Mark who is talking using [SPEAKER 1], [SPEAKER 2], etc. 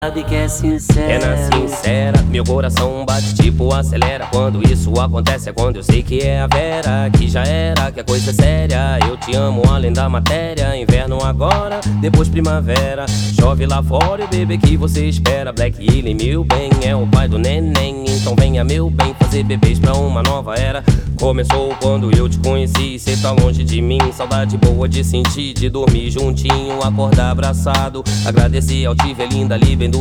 [SPEAKER 1] Sabe que é sincera.
[SPEAKER 2] É na sincera, meu coração bate tipo acelera. Quando isso acontece é quando eu sei que é a Vera. Que já era, que a coisa é séria. Eu te amo além da matéria. Inverno agora, depois primavera. Chove lá fora e o bebê que você espera. Black Alien, meu bem, é o pai do neném. Então venha meu bem, fazer bebês pra uma nova era. Começou quando eu te conheci, cê tá longe de mim. Saudade boa de sentir, de dormir juntinho, acordar abraçado. Agradecer ao Tive linda ali vendo